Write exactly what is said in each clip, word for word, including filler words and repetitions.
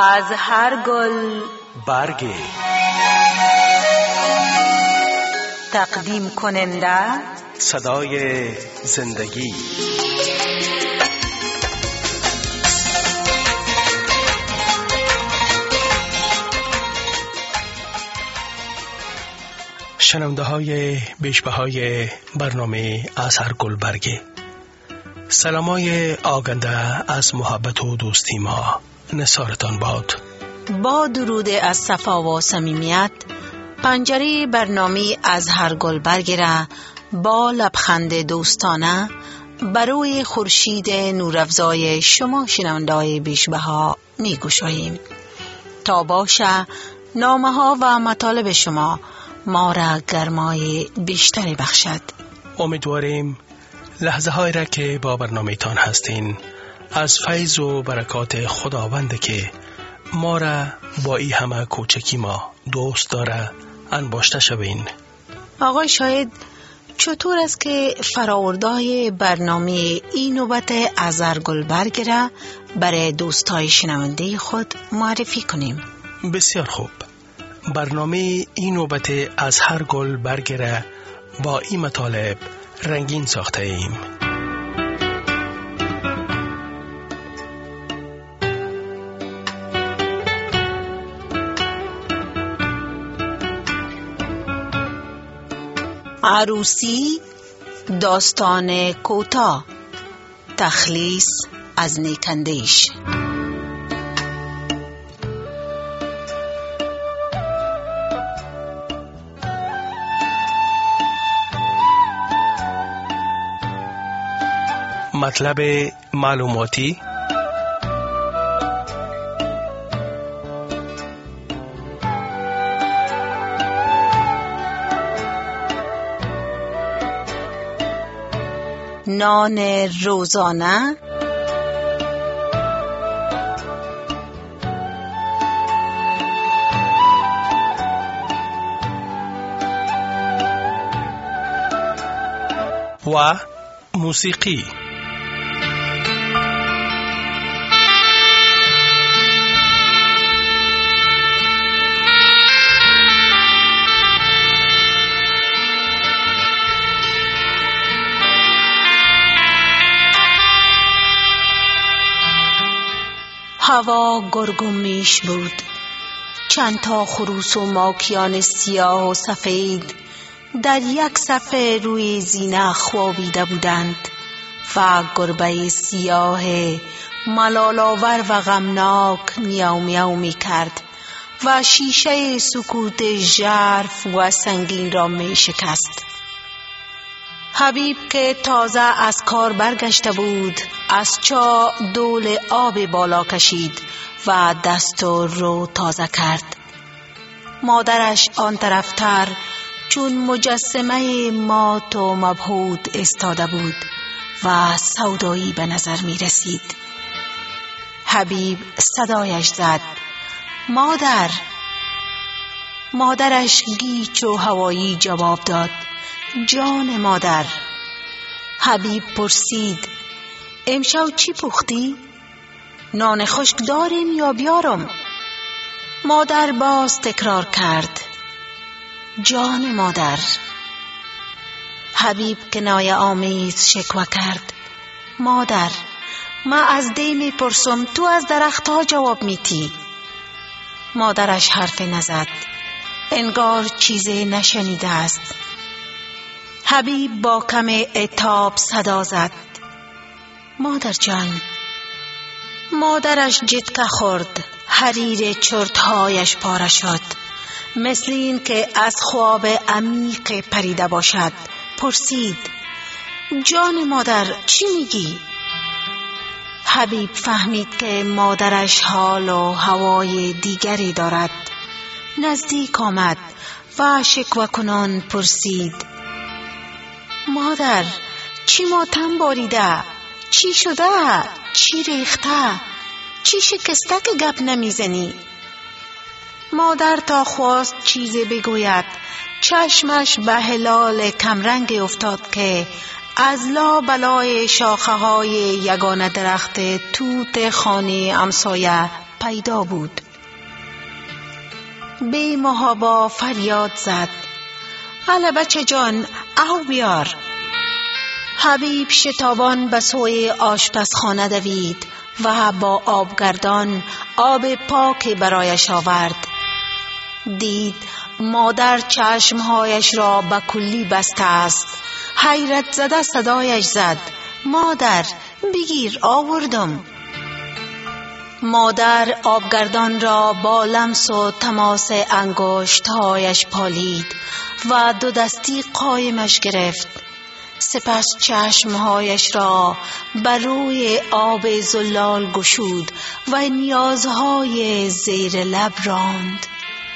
از هر گل برگی. تقدیم کننده صدای زندگی. شنونده های بیشبهای برنامه از هر گل برگی، سلامای آگنده از محبت و دوستی ما نثارتان باد. با درود از صفا و صمیمیت پنجره برنامه از هر گل برگی را با لبخند دوستانه بروی خورشید نورافزای شما شنونده‌های بیشبها می گشاییم تا باشه نامه ها و مطالب شما ما را گرمای بیشتری بخشد. امیدواریم لحظه هایی را که با برنامه تان هستین از فیض و برکات خداوند که ما را با ای همه کوچکی ما دوست داره انباشته شوین. آقای شاهد، چطور است که فراوردهای برنامه این نوبت از هر گل برگی را برای دوستای شنونده خود معرفی کنیم؟ بسیار خوب. برنامه این نوبت از هر گل برگی را با این مطالب رنگین ساخته ایم. عروسی، داستان کوتاه، تخلیص از نیکندیش. مطلب معلوماتی نان روزانه، و موسیقی. هوا گرگ و میش بود. چند تا خروس و ماکیان سیاه و سفید در یک صفحه روی زینه خوابیده بودند و گربه سیاه ملال‌آور و غمناک میاو میاو می کرد و شیشه سکوت ژرف و سنگین را می شکست. حبیب که تازه از کار برگشته بود از چا دول آب بالا کشید و دست و رو تازه کرد. مادرش آن طرفتر چون مجسمه مات و مبهوت استاده بود و سودایی به نظر می رسید. حبیب صدایش زد: مادر. مادرش گیج و هوایی جواب داد: جان مادر. حبیب پرسید: امشب چی پختی؟ نان خشک داریم یا بیارم؟ مادر باز تکرار کرد: جان مادر. حبیب کنایه آمیز شکوه کرد: مادر، من از دی می پرسم، تو از درخت ها جواب میتی. مادرش حرف نزد، انگار چیزی نشنیده است. حبیب با کم عتاب صدا زد: مادر جان. مادرش جتکه خورد، حریر چرتهایش پاره شد، مثل این که از خواب عمیق پریده باشد. پرسید: جان مادر چی میگی؟ حبیب فهمید که مادرش حال و هوای دیگری دارد. نزدیک آمد و شکوه کنان پرسید: مادر، چی ماتم باریده؟ چی شده؟ چی ریخته؟ چی شکسته که گپ نمیزنی؟ مادر تا خواست چیزی بگوید چشمش به هلال کمرنگ افتاد که از لا بلای شاخه های یگانه درخت توت خانه همسایه پیدا بود. بی محابا فریاد زد: اله بچه جان، او بیار. حبیب شتابان به سوی آشپزخانه دوید و با آبگردان آب پاک برایش آورد. دید مادر چشمهایش را به کلی بسته است. حیرت زده صدایش زد: مادر بگیر، آوردم. مادر آبگردان را با لمس و تماس انگشت‌هایش پالید و دو دستی قایمش گرفت. سپس چشمهایش را بر روی آب زلال گشود و نیازهای زیر لب راند.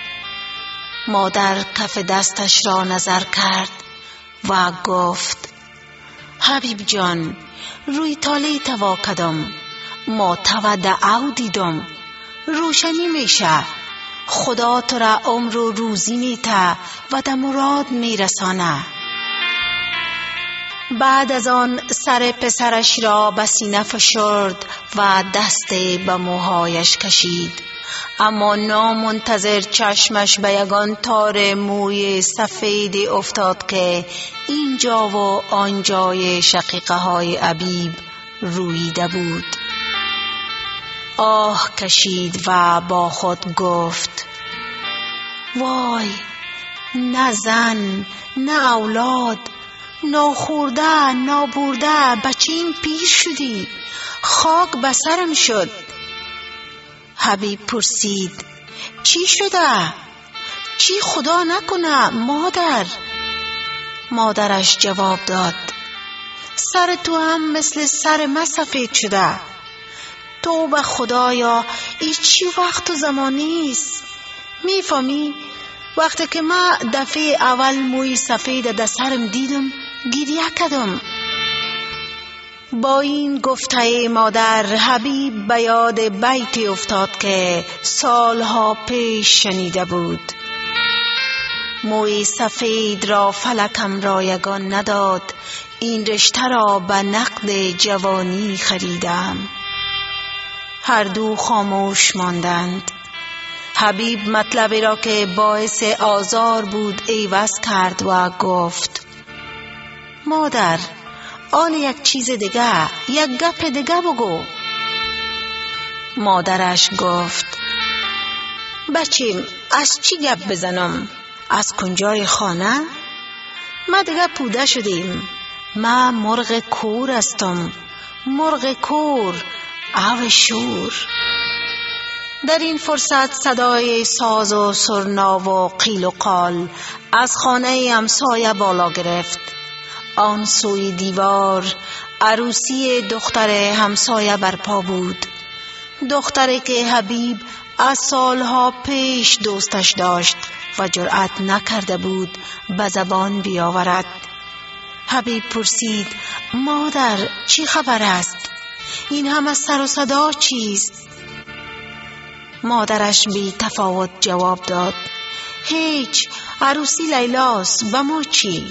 مادر کف دستش را نظر کرد و گفت: حبیب جان، روی تالی توا کدم، ما تود او دیدم، روشنی میشه. خدا تو را عمر و روزی میته و در مراد میرسانه. بعد از آن سر پسرش را به سینه فشرد و دست به موهایش کشید، اما نامنتظر چشمش به یگان تار موی سفید افتاد که اینجا و آنجای شقیقه های حبیب رویده بود. آه کشید و با خود گفت: وای، نه زن، نه اولاد، ناخورده نابورده بچیم پیر شدی، خاک بسرم شد. حبیب پرسید: چی شده؟ چی خدا نکنه مادر؟ مادرش جواب داد: سر تو هم مثل سر من سفید شده. تو به خدایا ای چی وقت و زمانی است؟ میفهمی وقتی که من دفعه اول موی سفید در سرم دیدم گریه کردم. با این گفته مادر حبیب به یاد بیتی افتاد که سالها پیش شنیده بود: موی سفید را فلکم رایگان نداد، این رشته را به نقد جوانی خریدم. هر دو خاموش ماندند. حبیب مطلبی را که باعث آزار بود عوض کرد و گفت: مادر، آن یک چیز دیگه، یک گپ دیگه بگو. مادرش گفت: بچیم، از چی گپ بزنم؟ از کنجای خانه؟ ما دیگه پوده شدیم. ما مرغ کور هستم، مرغ کور، او شور. در این فرصت صدای ساز و سرنا و قیل و قال از خانه همسایه بالا گرفت. آن سوی دیوار عروسی دختر همسایه برپا بود، دختری که حبیب از سالها پیش دوستش داشت و جرأت نکرده بود به زبان بیاورد. حبیب پرسید: مادر، چی خبر است؟ این همه سر و صدا چیست؟ مادرش بی تفاوت جواب داد: هیچ، عروسی لیلاست، به ما چی؟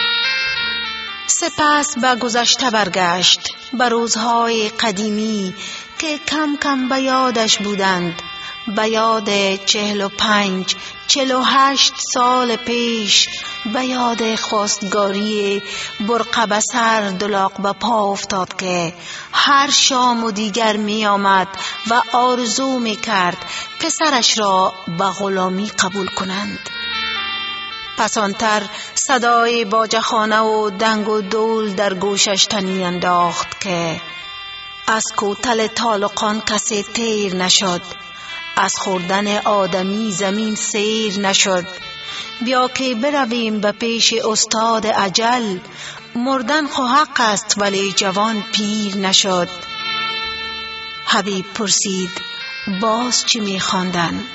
سپس به گذشته برگشت، به روزهای قدیمی که کم کم به یادش بودند، به یاد چهل و پنج چهل و هشت سال پیش، به یاد خواستگاری برقه به سر دلاق به پا افتاد که هر شام و دیگر می آمد و آرزو می کرد پسرش را به غلامی قبول کنند. پس آنتر صدای باجخانه و دنگ و دول در گوشش تنی انداخت که از کوتل طالقان کسی تیر نشد، از خوردن آدمی زمین سیر نشد. بیا که برویم به پیش استاد اجل، مردن خو حق است ولی جوان پیر نشد. حبیب پرسید: باز چی می خواندن؟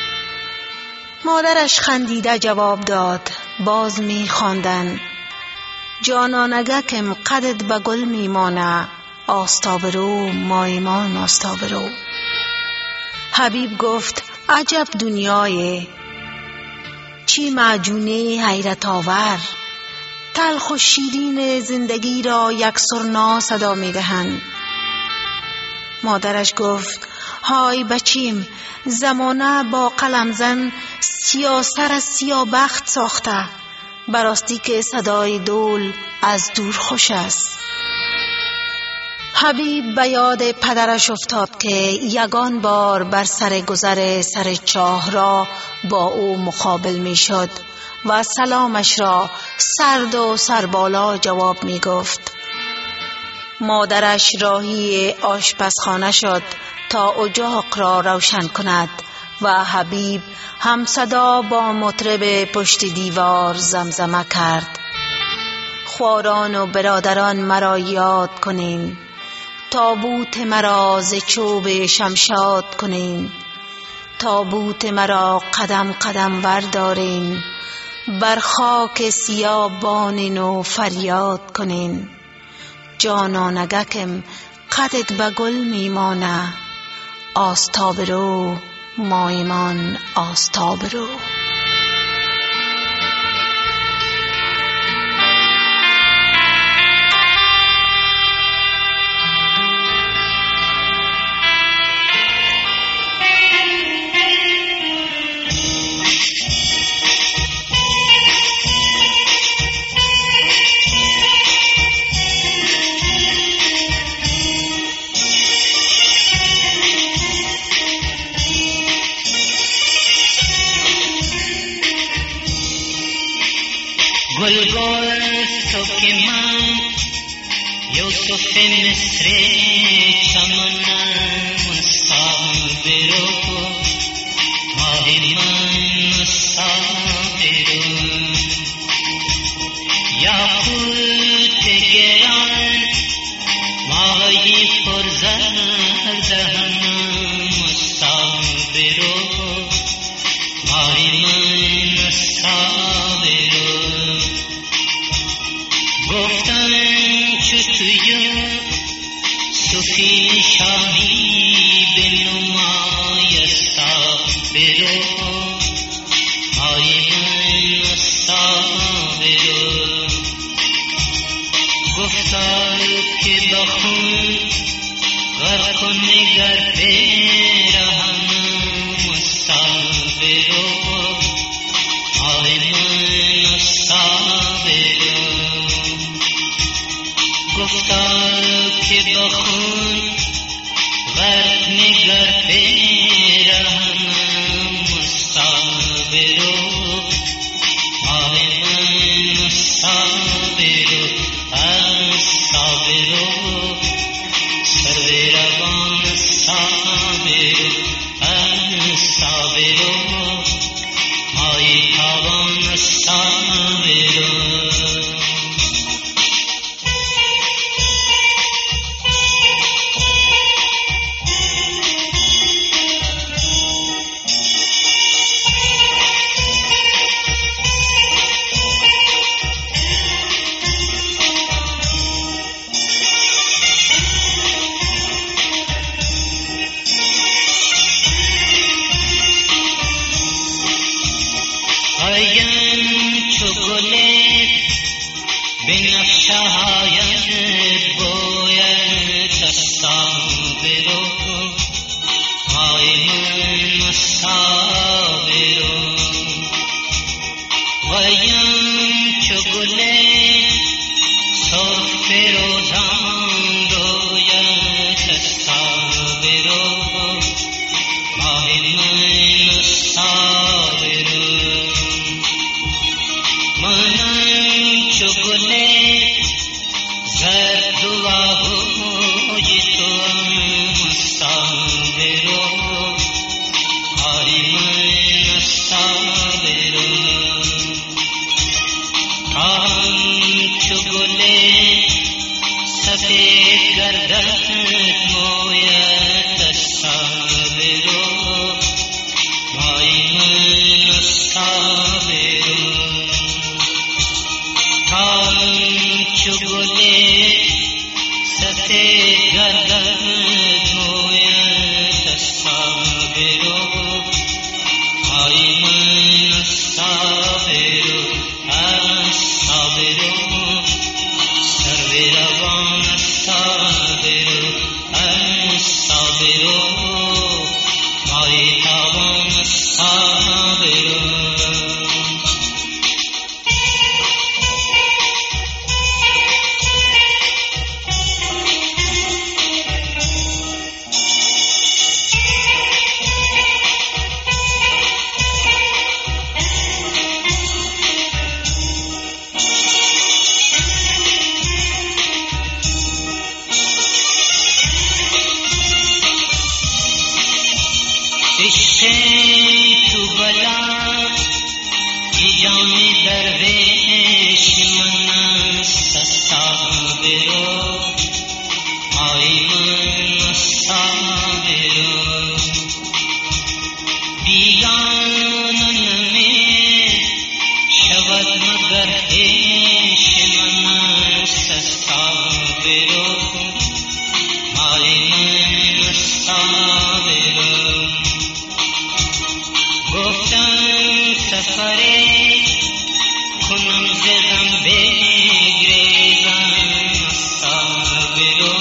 مادرش خندیده جواب داد: باز می خواندن: جانانگکم قدت به گل می مانه، آستابرو مایمان آستابرو. حبیب گفت: عجب دنیای، چی معجونه حیرت آور، تلخ و شیرین زندگی را یک سرنا صدا می دهند. مادرش گفت: های بچیم، زمانه با قلم زن سیاسر از سیابخت ساخته، براستی که صدای دول از دور خوش است. حبیب به یاد پدرش افتاد که یگان بار بر سر گذر سر چاه را با او مقابل می شد و سلامش را سرد و سربالا جواب می گفت. مادرش راهی آشپزخانه شد تا اجاق را روشن کند و حبیب هم صدا با مطرب پشت دیوار زمزمه کرد: خواران و برادران مرا یاد کنین، تابوت مرا ز چوب شمشاد کنین، تابوت مرا قدم قدم وردارین، بر خاک سیابانین و فریاد کنین. جانانگکم قدت به گل میمانه، آستاب رو مایمان آستاب رو. گلگل تو که من یوسف مصر چمنم مصابرو ماه من مصابرو یاقوت گران ماهی پرزردهم مصابرو ماه من مصابرو گفتن چو توی صوفی شاهی بنمای صابرو های من صابرو گفتن که بخون غرق کن نگر پیرهم صابرو های من صابرو گفتار که بخون غرق نگر پیرهم مصابرو آه من مصابرو مصابرو سرو روان مصابرو مصابرو مای تابان مصابرو آیم چو گلت بنفشه هایت باید تصابرو های من مصابرو آیم چو گلت سرخ فروزان روید تصابرو های من مصابرو منم چو گل زرد و آهوی توام مصابرو آی من مصابرو هم چو گل سفید گردد مویت تصابرو آی من مصابرو چو گلی سفید گردد مویت صابرو های من صابرو صابرو سرو روان صابرو صابرو ای جان درویش من سستا برو آی من سستا برو بیگانه می شود مگر پیش من سستا برو آی من سستا برو گفتم سفری کنم زدم بگریزم سستا برو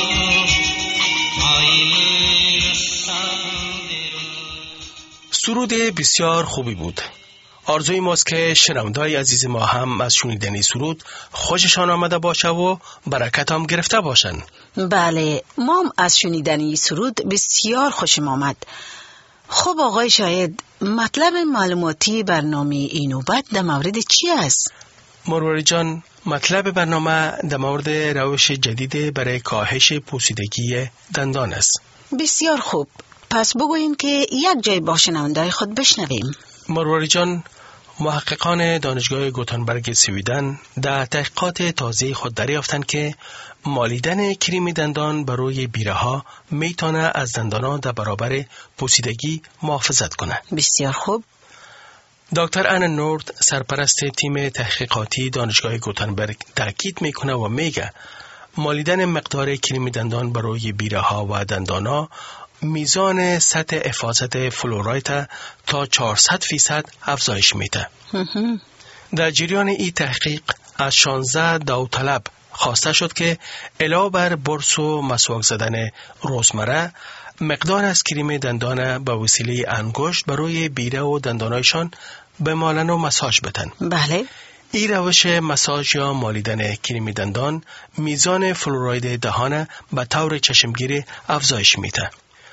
آی من سستا برو. سرود بسیار خوبی بود. آرزوی ماست که شنونده‌های عزیز ما هم از شنیدن سرود خوششان آمده باشه و برکت هم گرفته باشن. بله، ما هم از شنیدن سرود بسیار خوشم آمد. خب آقای شاهد، مطلب معلوماتی برنامه این نوبت در مورد چی است؟ مرواری جان، مطلب برنامه در مورد روش جدید برای کاهش پوسیدگی دندان است. بسیار خوب، پس بگوییم که یک جای با شنونده‌های خود بشنویم. مرواری جان، محققان دانشگاه گوتنبرگ سویدن در تحقیقات تازه خود دریافتند که مالیدن کریم دندان بر روی بیره ها میتونه از دندان‌ها در برابر پوسیدگی محافظت کنه. بسیار خوب. دکتر آن نورد، سرپرست تیم تحقیقاتی دانشگاه گوتنبرگ، تاکید میکنه و میگه مالیدن مقدار کریم دندان بر روی بیره ها و دندان‌ها میزان سطح حفاظت فلوراید تا چهارصد فیصد افزایش میده. در جریان این تحقیق از شانزده داوطلب خواسته شد که علاوه بر برس و مسواک زدن روزمره، مقدار از کریم دندان به وسیله انگشت بر روی بیره و دندانایشان بمالن و مساج بدن. بله. این روش مساج یا مالیدن کریم دندان میزان فلوراید دهان به طور چشمگیری افزایش میده.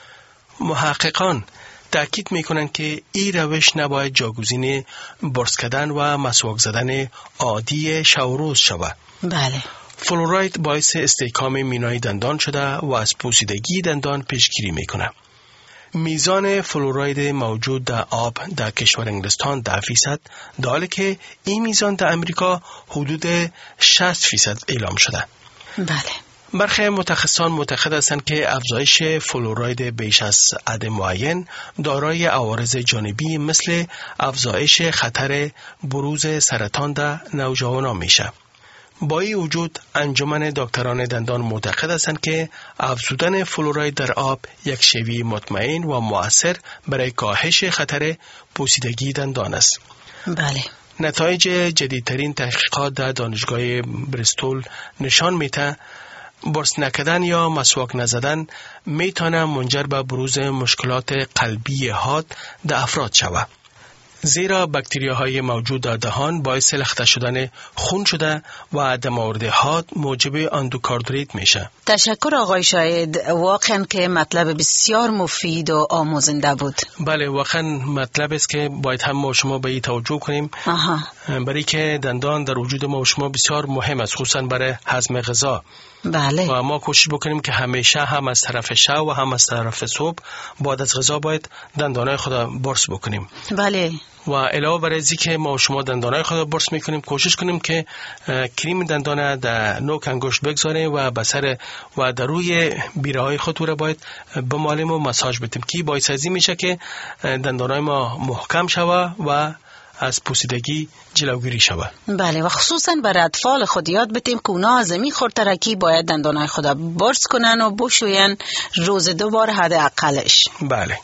محققان تاکید میکنند که این روش نباید جاگزین برس کردن و مسواک زدن عادی شوروز شود. بله. فلوراید باعث استحکام مینای دندان شده و از پوسیدگی دندان پیشگیری میکنه. میزان فلوراید موجود در آب در کشور انگلستان ده فیصد، در حالی که این میزان در امریکا حدود شصت فیصد اعلام شده. بله. برخی متخصصان معتقد هستند که افزایش فلوراید بیش از حد معین دارای عوارض جانبی مثل افزایش خطر بروز سرطان در نوجوانان میشه. با این وجود انجمن دکتران دندان معتقد هستند که افزودن فلوراید در آب یک شیوه مطمئن و مؤثر برای کاهش خطر پوسیدگی دندان است. بله. نتایج جدیدترین تحقیقات در دانشگاه بریستول نشان میده برس نکردن یا مسواک نزدن میتونه منجر به بروز مشکلات قلبی حاد در افراد شود، زیرا باکتریاهای موجود در دهان باعث لخته شدن خون شده و در مورد حاد موجب اندوکاردریت میشه. تشکر آقای شاهد، واقعا که مطلب بسیار مفید و آموزنده بود. بله، واقعا مطلب است که باید هم ما شما به این توجه کنیم. آها. برای که دندان در وجود ما شما بسیار مهم است، خصوصا برای هضم غذا. بله. و ما کوشش بکنیم که همیشه هم از طرف شب و هم از طرف صبح بعد از غذا باید دندانای خود برس بکنیم. بله. و علاوه بر از اینکه ما شما دندانای خود برس میکنیم، کوشش کنیم که کریم دندان در نوک انگشت بگذاریم و بسر و در روی بیره های خود رو باید بمالیم و مساج بدیم که باعث ازی میشه که دندانای ما محکم شود و از پوسیدگی جلوگیری شود. بله، و خصوصا برای اطفال خود یاد بدیم که اونا از این خردترکی باید دندانای خود برس کنن و بشوین روز دو بار حداقلش. بله.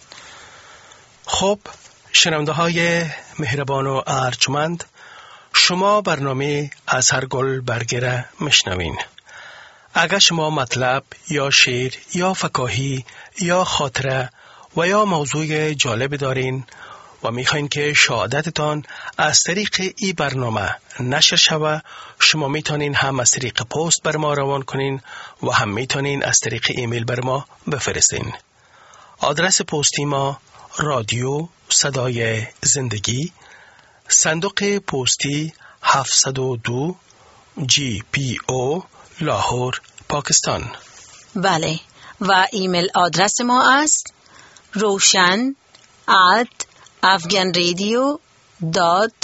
خب شنونده های مهربان و ارجمند، شما برنامه از هر گل برگره مشنوین. اگر شما مطلب یا شعر یا فکاهی یا خاطره و یا موضوع جالب دارین و میخواین که شهادتتان از طریق ای برنامه نشر شود، شما میتونین هم از طریق پست بر ما روان کنین و هم میتونین از طریق ایمیل بر ما بفرستین. آدرس پستی ما رادیو صدای زندگی، صندوق پستی هفتصد و دو جی پی او، لاهور، پاکستان. بله، و ایمیل آدرس ما است روشن ات افغان رادیو دات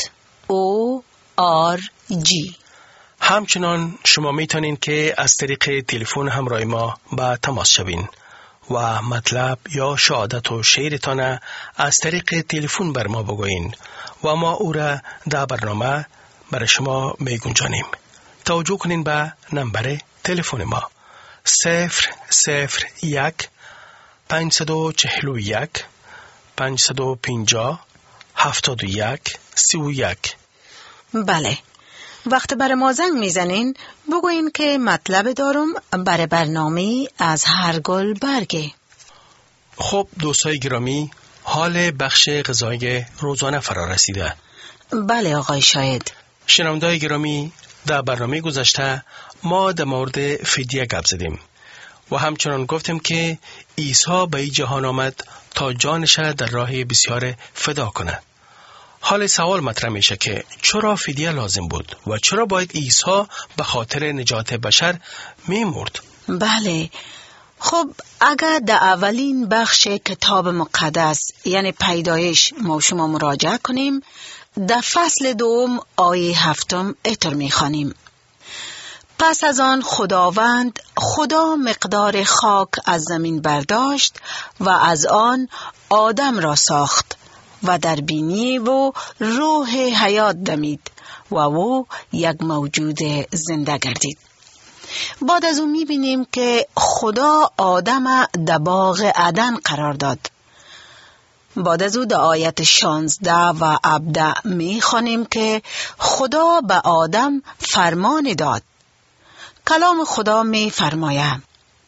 او آر جی. همچنان شما میتونین که از طریق تلفن همراه ما با تماس شوین و مطلب یا شهادت و شعرتان از طریق تلفن بر ما بگوین و ما او را در برنامه برای شما میگنجانیم. توجه کنین به نمبر تلفن ما صفر صفر یک پنجصد و چهل و یک پنجصد و پنجاه هفتاد و یک سی و یک. بله، وقت بر ما زنگ میزنین بگوین که مطلب دارم برای برنامه از هر گل برگه. خب دوستای گرامی، حال بخش غذای روزانه فرا رسیده. بله آقای شاهد. شنوندگان گرامی، در برنامه گذشته ما در مورد فدیه گپ زدیم و همچنان گفتیم که عیسی به این جهان آمد تا جانش در راه بسیار فدا کنه. حال سوال مطرح میشه که چرا فدیه لازم بود و چرا باید عیسی به خاطر نجات بشر میمرد؟ بله، خب اگر در اولین بخش کتاب مقدس یعنی پیدایش ما شما مراجعه کنیم، در فصل دوم آیه هفتم اینطور میخوانیم: پس از آن خداوند خدا مقدار خاک از زمین برداشت و از آن آدم را ساخت و در بینی و روح حیات دمید و او یک موجود زنده گردید. بعد از اون میبینیم که خدا آدم در باغ عدن قرار داد. بعد از او در آیت شانزده و هفده میخوانیم که خدا به آدم فرمان داد. کلام خدا میفرماید: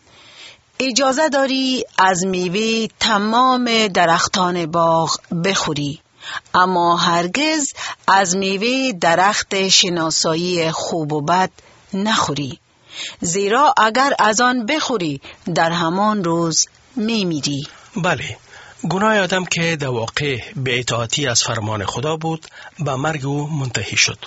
اجازه داری از میوه تمام درختان باغ بخوری، اما هرگز از میوه درخت شناسایی خوب و بد نخوری، زیرا اگر از آن بخوری در همان روز میمیری. بله، گناه آدم که در واقع به اطاعتی از فرمان خدا بود به مرگ او منتهی شد.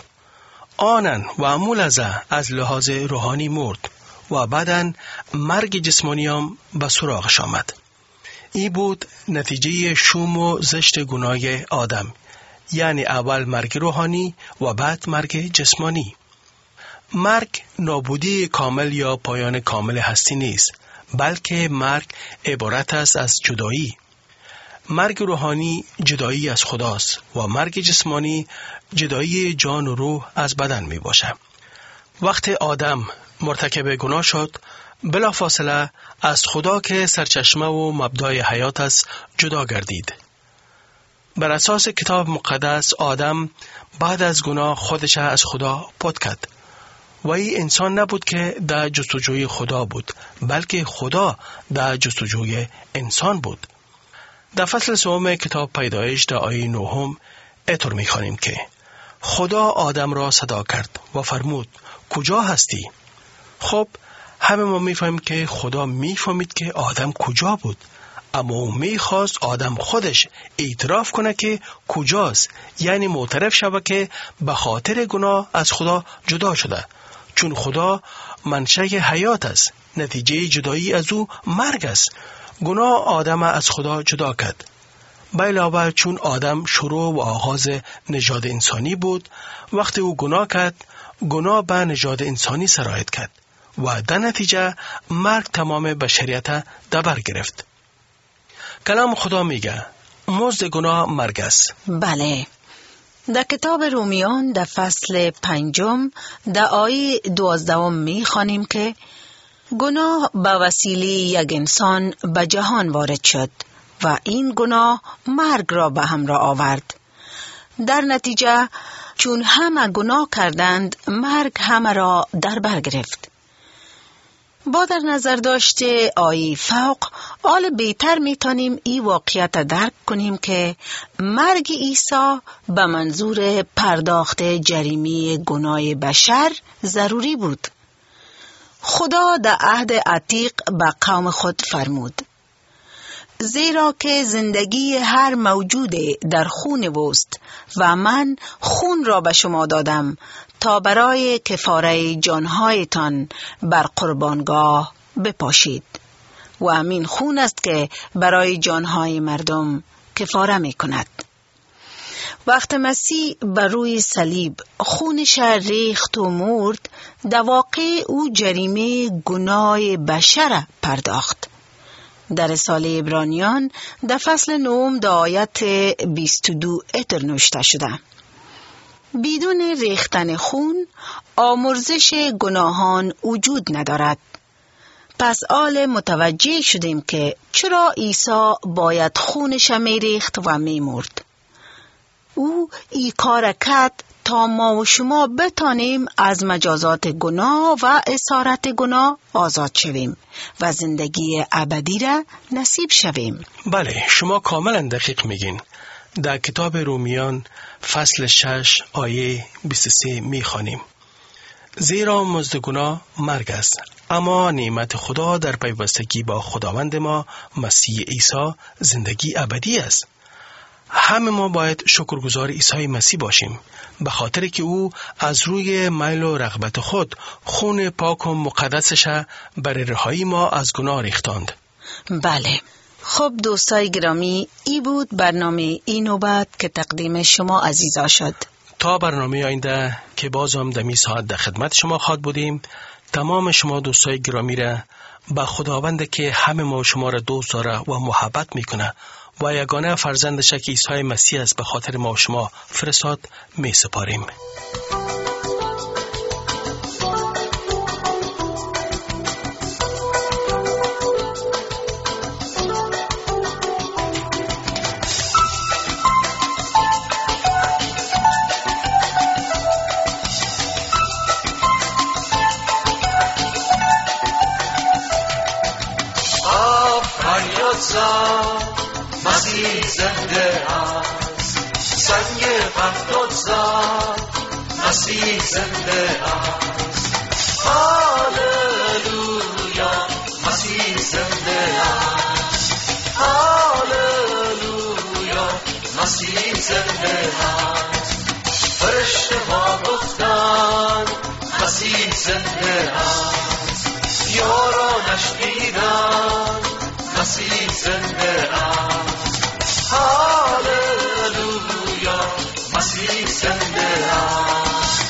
آنن و مولزه از لحاظ روحانی مرد و بعداً مرگ جسمانی هم به سراغش آمد. این بود نتیجه شوم و زشت گناه آدم، یعنی اول مرگ روحانی و بعد مرگ جسمانی. مرگ نابودی کامل یا پایان کامل هستی نیست، بلکه مرگ عبارت است از جدایی. مرگ روحانی جدایی از خداست و مرگ جسمانی جدایی جان و روح از بدن می باشه. وقتی آدم مرتکب گناه شد، بلافاصله از خدا که سرچشمه و مبدای حیات است جدا گردید. بر اساس کتاب مقدس آدم بعد از گناه خودش از خدا پد کرد و این انسان نبود که در جستجوی خدا بود، بلکه خدا در جستجوی انسان بود. در فصل سوم کتاب پیدایش در آیه نهم اینطور می‌خوانیم که خدا آدم را صدا کرد و فرمود: کجا هستی؟ خب همه ما می‌فهمیم که خدا می‌فهمید که آدم کجا بود، اما او می‌خواست آدم خودش اعتراف کنه که کجاست، یعنی معترف شود که به خاطر گناه از خدا جدا شده، چون خدا منشأ حیات است. نتیجه جدایی از او مرگ است. گناه آدم از خدا جدا کرد. به علاوه چون آدم شروع و آغاز نژاد انسانی بود، وقتی او گناه کرد، گناه به نژاد انسانی سرایت کرد و در نتیجه مرگ تمام بشریت در بر گرفت. کلام خدا میگه مزد گناه مرگ است. بله، در کتاب رومیان در فصل پنجم در آیه دوازدهم میخوانیم که گناه به وسیله یک انسان به جهان وارد شد و این گناه مرگ را به همراه آورد. در نتیجه چون همه گناه کردند، مرگ همه را در بر گرفت. با در نظر داشته آیه فوق، حال بهتر میتونیم این واقعیت درک کنیم که مرگ عیسی به منظور پرداخت جریمه گناه بشر ضروری بود. خدا در عهد عتیق به قوم خود فرمود: زیرا که زندگی هر موجود در خون اوست و من خون را به شما دادم تا برای کفاره جانهایتان بر قربانگاه بپاشید و همین خون است که برای جانهای مردم کفاره می کند. وقت مسیح بر روی صلیب خونش ریخت و مرد، در واقع او جریمه گناه بشر پرداخت. در رساله عبرانیان در فصل نهم در آیت بیست و دو اتر نوشته شده: بدون ریختن خون آمرزش گناهان وجود ندارد. پس آل متوجه شدیم که چرا عیسی باید خونش می ریخت و می مرد. او ای کار کرد تا ما و شما بتانیم از مجازات گناه و اسارت گناه آزاد شویم و زندگی ابدی را نصیب شویم. بله، شما کاملا دقیق میگین. در کتاب رومیان فصل شش آیه بیست و سه میخوانیم: زیرا مزد گناه مرگ است، اما نعمت خدا در پیوستگی با خداوند ما مسیح عیسی زندگی ابدی است. همه ما باید شکرگزار عیسی مسیح باشیم، به خاطر که او از روی میل و رغبت خود خون پاک و مقدسش برای رهایی ما از گناه ریختاند. بله. خب دوستای گرامی، ای بود برنامه این نوبت که تقدیم شما عزیزا شد. تا برنامه آینده که بازم دمی ساعت در خدمت شما خواهد بودیم، تمام شما دوستای گرامی را به خداوند که همه ما شما را دوست داره و محبت میکنه و یگانه فرزندش که عیسی مسیح است به خاطر ما و شما فرستاد می سپاریم. مسیح زنده است، سنگ قفلت زد، مسیح زنده است. هاللویا، مسیح زنده است. هاللویا، مسیح زنده است. فرشته ها گفتند مسیح زنده است، یارانش دیدند مسیح زنده است. هاللویا، مسیح زنده است.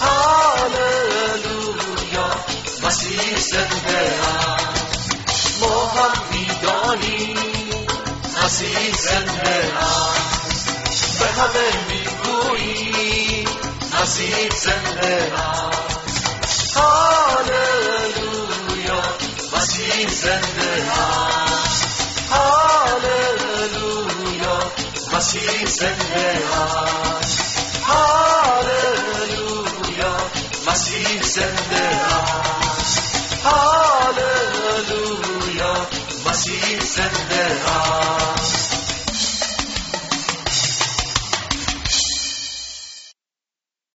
هاللویا، مسیح زنده است. ما هم می‌دانیم مسیح زنده است، به همه میگوییم مسیح زنده است. هاللویا، مسیح زنده است. هاللویا، مسیح زنده است.